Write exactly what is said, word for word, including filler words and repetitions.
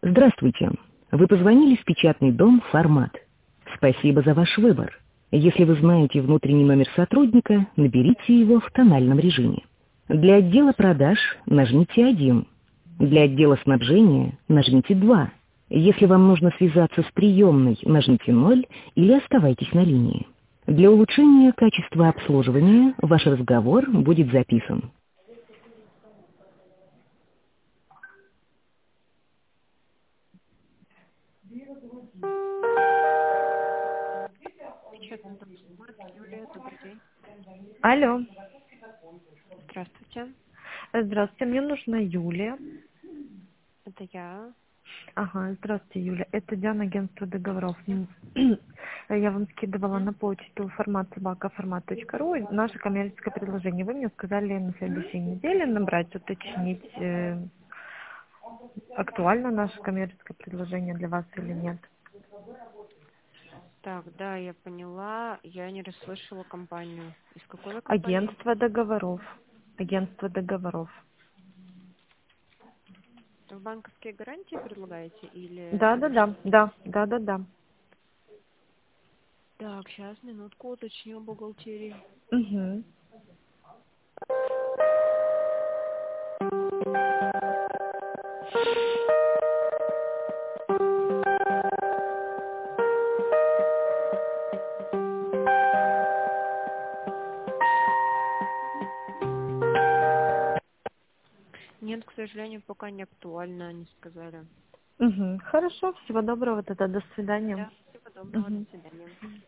Здравствуйте. Вы позвонили в печатный дом «Формат». Спасибо за ваш выбор. Если вы знаете внутренний номер сотрудника, наберите его в тональном режиме. Для отдела продаж нажмите один. Для отдела снабжения нажмите два. Если вам нужно связаться с приемной, нажмите ноль или оставайтесь на линии. Для улучшения качества обслуживания ваш разговор будет записан. Печатный дом «Формат». Юлия, добрый день. Алло. Здравствуйте. Здравствуйте, мне нужна Юлия. Это я. Ага, здравствуйте, Юля. Это Диана, агентство договоров. Я вам скидывала на почту формат собака формат точка ру наше коммерческое предложение. Вы мне сказали на следующей неделе набрать, уточнить, э, актуально наше коммерческое предложение для вас или нет. Так, да, я поняла. Я не расслышала компанию. Из какой вы компании? Агентство договоров. Агентство договоров. Вы банковские гарантии предлагаете или Да, или да, да, что? да, да, да, да. Так, сейчас, минутку, уточню в бухгалтерии. Угу. Нет, к сожалению, пока не актуально, они сказали. Угу. Хорошо, всего доброго тогда, до свидания. Да, всего доброго, до Угу. свидания.